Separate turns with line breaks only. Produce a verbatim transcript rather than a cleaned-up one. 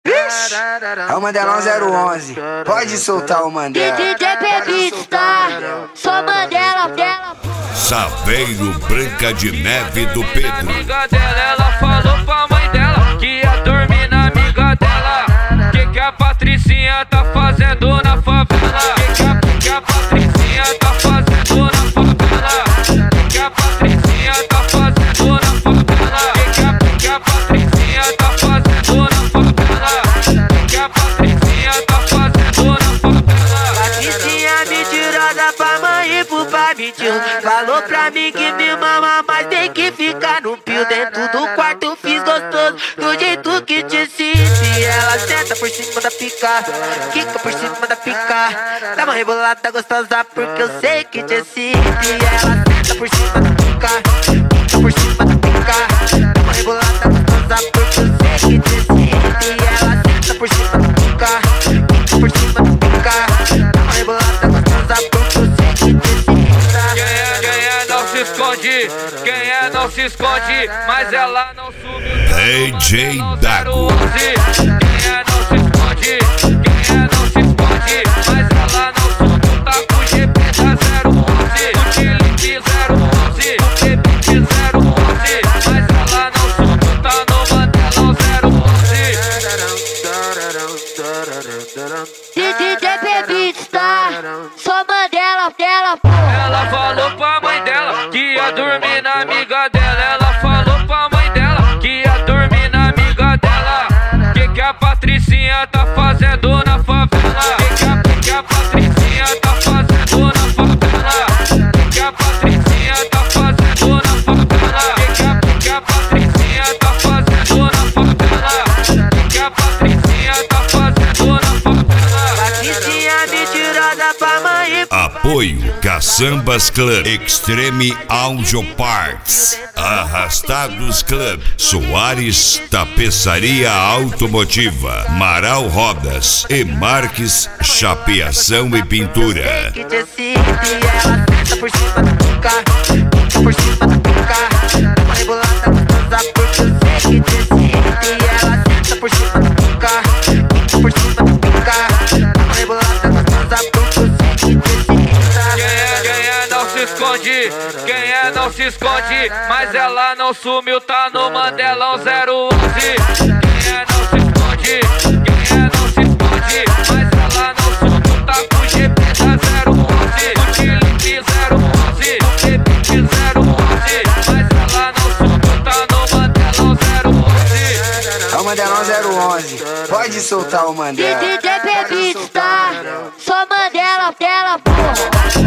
Vixe, é o Mandelão zero onze. Pode soltar o Mandela.
D J Pebits, tá? Só Mandela, dela.
Saveiro Branca de Neve do Pedro.
A amiga dela, ela falou pra mãe dela que ia dormir na amiga dela. Que que a Patricinha tá fazendo na favela? Que que a, que a Patricinha tá fazendo na favela? Que que a Patricinha tá fazendo na favela? Que que a, que a Patricinha tá fazendo na favela? Que que a Patricinha tá fazendo na favela?
Patricinha mentirada pra mãe e pro pai mentiu. Falou pra mim que me mama, mas tem que ficar no pio. Dentro do quarto fiz gostoso, do jeito que te ensinei. Ela senta por cima da pica, quica por cima da pica. Dá uma rebolada gostosa porque eu sei que te ensinei. Ela senta por cima da pica, quica por cima da pica. Dá uma rebolada gostosa porque eu sei que te ensinei. Ela senta por cima da pica, quica por cima da pica. Dá uma rebolada gostosa porque eu sei que te ensinei.
Se esconde, quem é não se esconde, mas ela não sumiu.
D J Dago.
Quem é não se esconde, quem é não se esconde, mas ela não sumiu. Tá com o G P da zero onze, o Felipe zero onze, o Felipe zero onze, mas ela não sumiu. Tá no Mandelão zero onze.
D J Pebits, tá? Só Mandela, dela.
Ela falou pra mãe dela que ia dormir na amiga dela. Ela falou pra mãe dela que ia dormir na amiga dela. Que que a Patricinha tá fazendo na favela? Que que a, que que a Patricinha tá fazendo na favela? Que que a Patricinha tá fazendo na favela? Que que a, que que a Patricinha tá fazendo na favela? Que que a Patricinha tá fazendo na favela?
Patricinha mentirada pra mãe.
Apoio Caçambas Club, Extreme Audio Parts, Arrastados Club, Soares Tapeçaria Automotiva, Marau Rodas e Marques Chapeação e Pintura.
Que te ensinei. Ela senta por cima da pica, quica por cima da pica. Dá uma rebolada gostosa porque eu sei que te ensinei. Ela senta por cima da pica, quica por cima da pica. Dá uma rebolada gostosa porque eu sei que te ensinei.
Quem é não se esconde, mas ela não sumiu, tá no Mandelão zero onze. Quem é não se esconde, quem é não se esconde, mas ela não sumiu, tá com o G P da zero onze, o Felipe zero onze, o Felipe zero onze, mas ela não sumiu, tá no Mandelão zero onze.
É o Mandelão zero onze. Pode soltar o Mandela.
D J Pebits, tá? Só Mandela, dela, porra.